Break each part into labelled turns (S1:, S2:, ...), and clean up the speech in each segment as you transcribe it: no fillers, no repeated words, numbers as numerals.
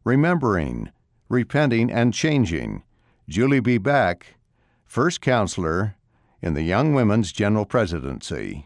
S1: Remembering, Repenting, and Changing. Julie B. Beck, First Counselor in the Young Women's General Presidency.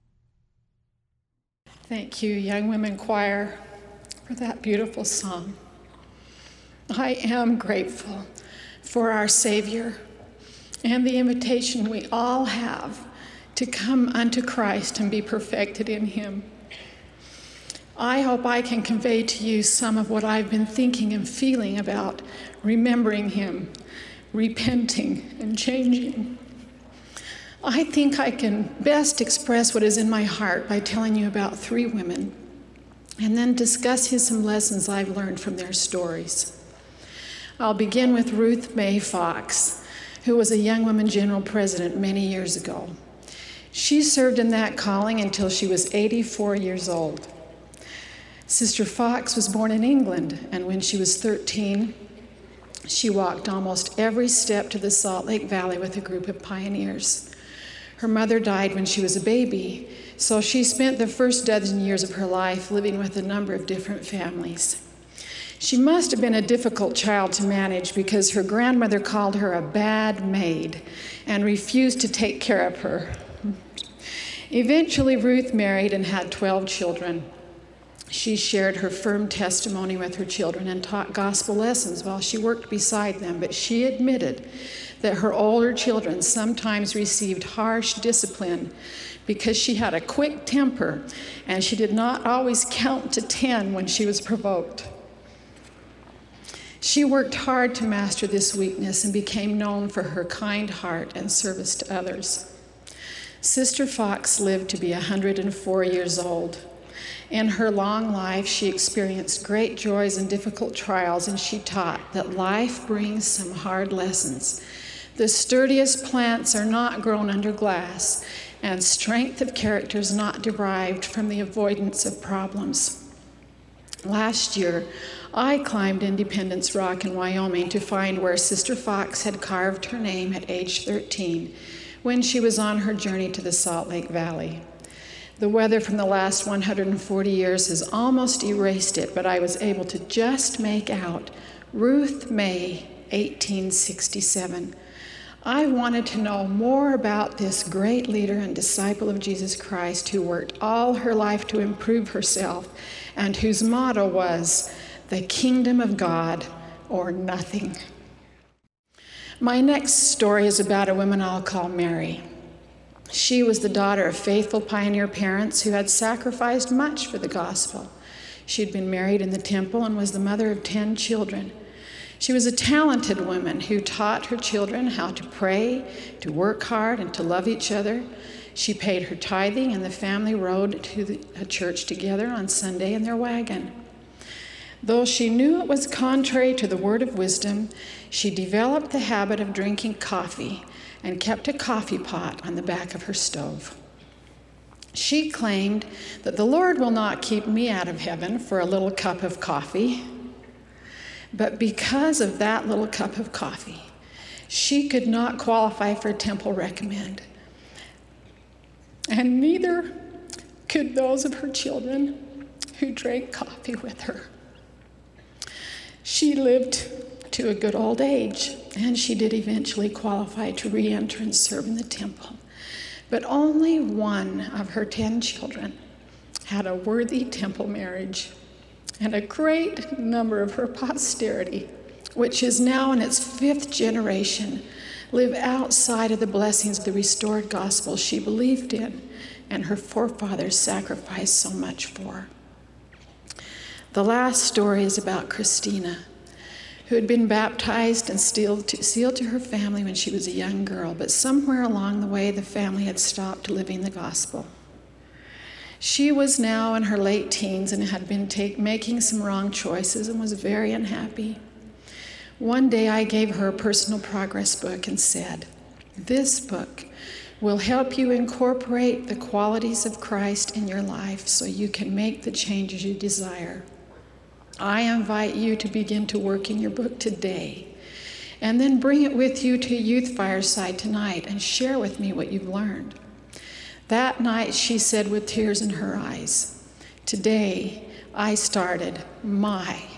S2: Thank you, Young Women Choir, for that beautiful song. I am grateful for our Savior and the invitation we all have to come unto Christ and be perfected in Him. I hope I can convey to you some of what I've been thinking and feeling about remembering Him, repenting, and changing. I think I can best express what is in my heart by telling you about 3 women and then discussing some lessons I've learned from their stories. I'll begin with Ruth Mae Fox, who was a Young Women General President many years ago. She served in that calling until she was 84 years old. Sister Fox was born in England, and when she was 13, she walked almost every step to the Salt Lake Valley with a group of pioneers. Her mother died when she was a baby, so she spent the first dozen years of her life living with a number of different families. She must have been a difficult child to manage because her grandmother called her a bad maid and refused to take care of her. Eventually, Ruth married and had 12 children. She shared her firm testimony with her children and taught gospel lessons while she worked beside them, but she admitted that her older children sometimes received harsh discipline because she had a quick temper and she did not always count to 10 when she was provoked. She worked hard to master this weakness and became known for her kind heart and service to others. Sister Fox lived to be 104 years old. In her long life, she experienced great joys and difficult trials, and she taught that life brings some hard lessons. The sturdiest plants are not grown under glass, and strength of character is not derived from the avoidance of problems. Last year, I climbed Independence Rock in Wyoming to find where Sister Fox had carved her name at age 13 when she was on her journey to the Salt Lake Valley. The weather from the last 140 years has almost erased it, but I was able to just make out Ruth Mae, 1867. I wanted to know more about this great leader and disciple of Jesus Christ who worked all her life to improve herself and whose motto was, "The kingdom of God or nothing." My next story is about a woman I'll call Mary. She was the daughter of faithful pioneer parents who had sacrificed much for the gospel. She had been married in the temple and was the mother of 10 children. She was a talented woman who taught her children how to pray, to work hard, and to love each other. She paid her tithing, and the family rode to a church together on Sunday in their wagon. Though she knew it was contrary to the word of wisdom, she developed the habit of drinking coffee and kept a coffee pot on the back of her stove. She claimed that the Lord will not keep me out of heaven for a little cup of coffee. But because of that little cup of coffee, she could not qualify for a temple recommend. And neither could those of her children who drank coffee with her. She lived to a good old age, and she did eventually qualify to re-enter and serve in the temple. But only one of her 10 children had a worthy temple marriage, and a great number of her posterity, which is now in its 5th generation, live outside of the blessings of the restored gospel she believed in and her forefathers sacrificed so much for. The last story is about Christina, who had been baptized and sealed to her family when she was a young girl, but somewhere along the way the family had stopped living the gospel. She was now in her late teens and had been making some wrong choices and was very unhappy. One day I gave her a personal progress book and said, "This book will help you incorporate the qualities of Christ in your life so you can make the changes you desire. I invite you to begin to work in your book today, and then bring it with you to Youth Fireside tonight and share with me what you've learned." That night she said with tears in her eyes, "Today I started my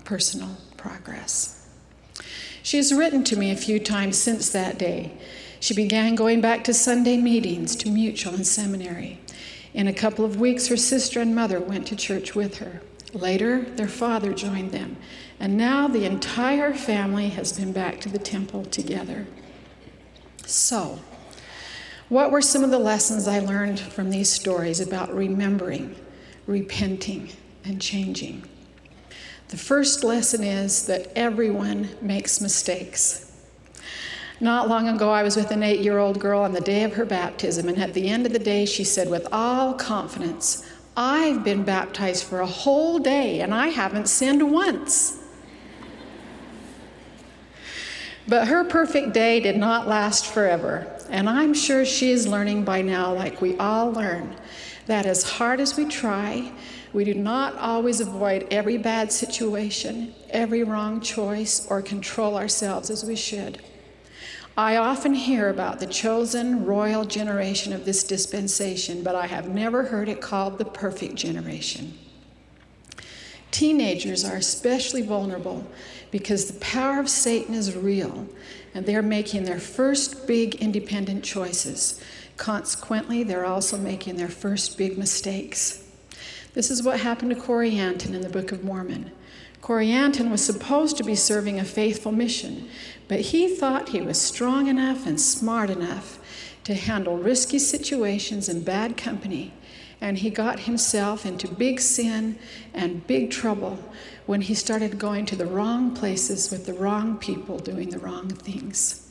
S2: personal progress. She has written to me a few times since that day. She began going back to Sunday meetings, to Mutual and seminary. In a couple of weeks, her sister and mother went to church with her. Later, their father joined them, and now the entire family has been back to the temple together. So, what were some of the lessons I learned from these stories about remembering, repenting, and changing? The first lesson is that everyone makes mistakes. Not long ago, I was with an 8-year-old girl on the day of her baptism, and at the end of the day, she said with all confidence, "I've been baptized for a whole day, and I haven't sinned once." But her perfect day did not last forever, and I'm sure she is learning by now, like we all learn, that as hard as we try, we do not always avoid every bad situation, every wrong choice, or control ourselves as we should. I often hear about the chosen royal generation of this dispensation, but I have never heard it called the perfect generation. Teenagers are especially vulnerable because the power of Satan is real, and they're making their first big independent choices. Consequently, they're also making their first big mistakes. This is what happened to Corey Anton in the Book of Mormon. Corey Anton was supposed to be serving a faithful mission, but he thought he was strong enough and smart enough to handle risky situations and bad company, and he got himself into big sin and big trouble when he started going to the wrong places with the wrong people doing the wrong things.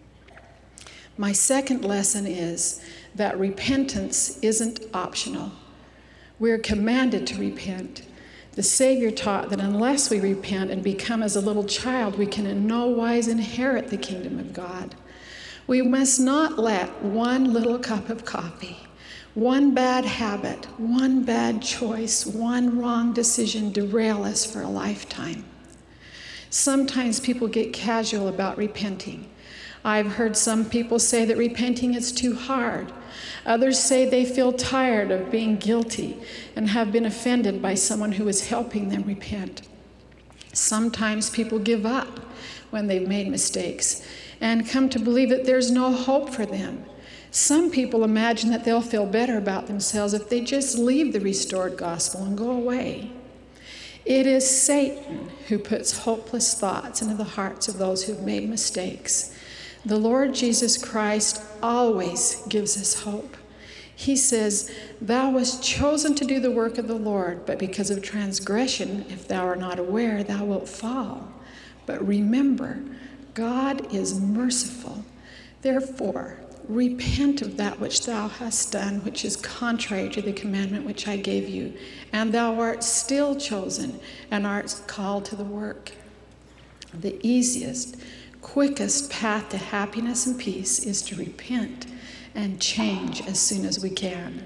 S2: My second lesson is that repentance isn't optional. We're commanded to repent. The Savior taught that unless we repent and become as a little child, we can in no wise inherit the kingdom of God. We must not let one little cup of coffee, one bad habit, one bad choice, one wrong decision derail us for a lifetime. Sometimes people get casual about repenting. I've heard some people say that repenting is too hard. Others say they feel tired of being guilty and have been offended by someone who is helping them repent. Sometimes people give up when they've made mistakes and come to believe that there's no hope for them. Some people imagine that they'll feel better about themselves if they just leave the restored gospel and go away. It is Satan who puts hopeless thoughts into the hearts of those who've made mistakes. The Lord Jesus Christ always gives us hope. He says, "Thou wast chosen to do the work of the Lord, but because of transgression, if thou art not aware, thou wilt fall. But remember, God is merciful. Therefore, repent of that which thou hast done, which is contrary to the commandment which I gave you, and thou art still chosen and art called to the work." The easiest, quickest path to happiness and peace is to repent and change as soon as we can.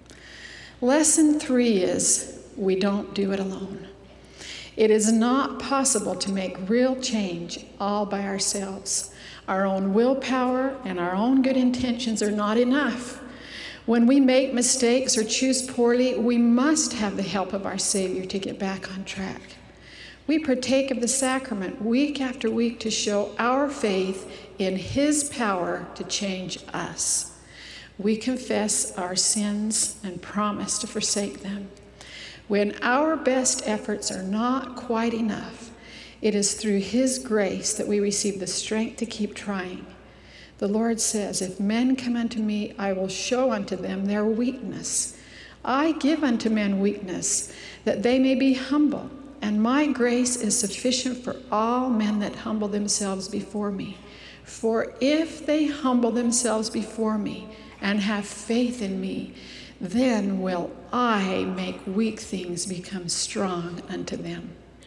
S2: Lesson 3 is we don't do it alone. It is not possible to make real change all by ourselves. Our own willpower and our own good intentions are not enough. When we make mistakes or choose poorly, we must have the help of our Savior to get back on track. We partake of the sacrament week after week to show our faith in His power to change us. We confess our sins and promise to forsake them. When our best efforts are not quite enough, it is through His grace that we receive the strength to keep trying. The Lord says, "If men come unto me, I will show unto them their weakness. I give unto men weakness, that they may be humble. And my grace is sufficient for all men that humble themselves before me. For if they humble themselves before me and have faith in me, then will I make weak things become strong unto them."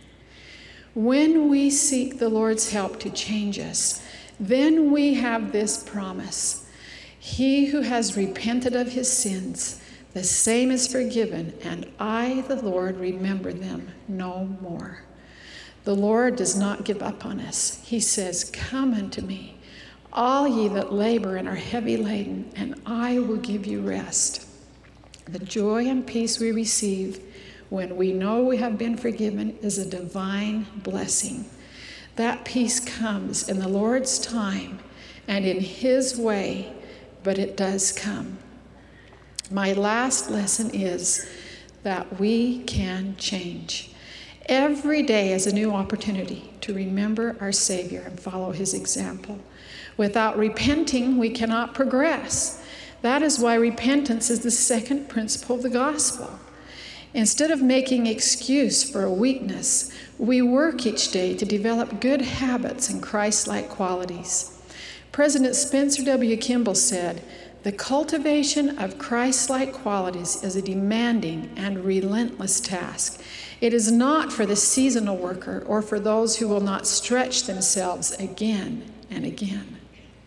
S2: When we seek the Lord's help to change us, then we have this promise: "He who has repented of his sins, the same is forgiven, and I, the Lord, remember them no more." The Lord does not give up on us. He says, "Come unto me, all ye that labor and are heavy laden, and I will give you rest." The joy and peace we receive when we know we have been forgiven is a divine blessing. That peace comes in the Lord's time and in His way, but it does come. My last lesson is that we can change. Every day is a new opportunity to remember our Savior and follow His example. Without repenting, we cannot progress. That is why repentance is the second principle of the gospel. Instead of making excuse for a weakness, we work each day to develop good habits and Christ-like qualities. President Spencer W. Kimball said, "The cultivation of Christ-like qualities is a demanding and relentless task. It is not for the seasonal worker or for those who will not stretch themselves again and again."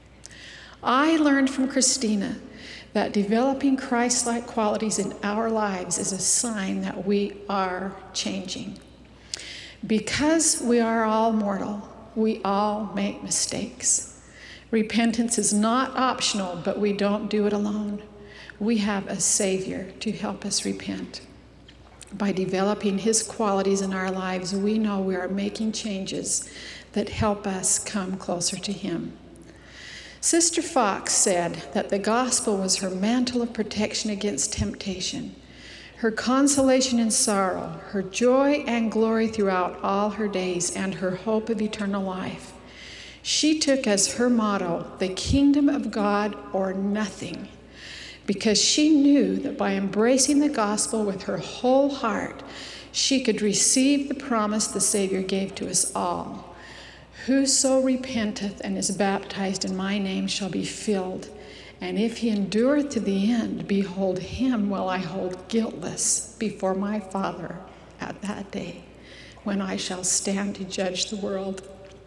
S2: I learned from Christina that developing Christ-like qualities in our lives is a sign that we are changing. Because we are all mortal, we all make mistakes. Repentance is not optional, but we don't do it alone. We have a Savior to help us repent. By developing His qualities in our lives, we know we are making changes that help us come closer to Him. Sister Fox said that the gospel was her mantle of protection against temptation, her consolation in sorrow, her joy and glory throughout all her days, and her hope of eternal life. She took as her motto, "The kingdom of God or nothing," because she knew that by embracing the gospel with her whole heart, she could receive the promise the Savior gave to us all. "Whoso repenteth and is baptized in my name shall be filled. And if he endureth to the end, behold, him will I hold guiltless before my Father at that day, when I shall stand to judge the world."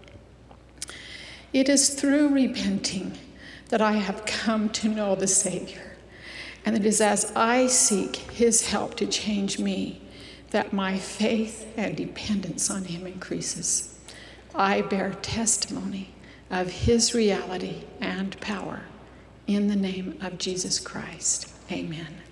S2: It is through repenting that I have come to know the Savior. And it is as I seek His help to change me that my faith and dependence on Him increases. I bear testimony of His reality and power. In the name of Jesus Christ, amen.